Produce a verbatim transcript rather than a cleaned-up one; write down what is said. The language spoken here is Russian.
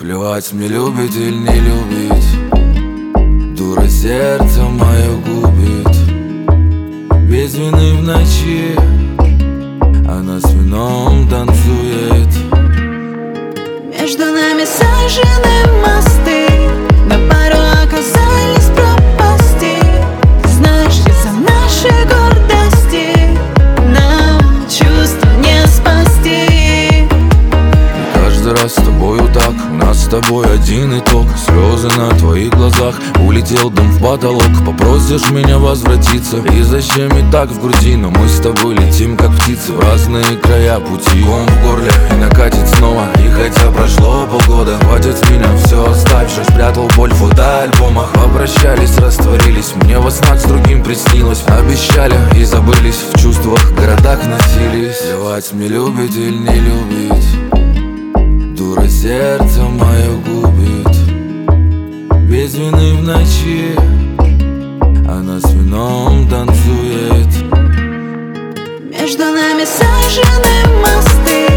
Плевать мне, любить или не любить, дура сердце мое губит. Без вины в ночи она с вином танцует. Между нами сожжены мосты, на пару оказались пропасти. Знаешь, из-за нашей гордости нам чувства не спасти. И каждый раз с тобою так, у нас с тобой один итог. Слезы на твоих глазах, улетел дым в потолок. Попросишь меня возвратиться, и защемит так в груди. Но мы с тобой летим, как птицы, в разные края пути. Ком в горле и накатит снова, и хотя прошло полгода, хватит с меня все оставшее. Спрятал боль в фотоальбомах, попрощались, растворились. Мне во снах с другим приснилось, обещали и забылись. В чувствах, в городах носились. Плевать мне, любить или не любить, дура сердце мое губит. Без вины в ночи она с вином танцует. Между нами сожжены мосты,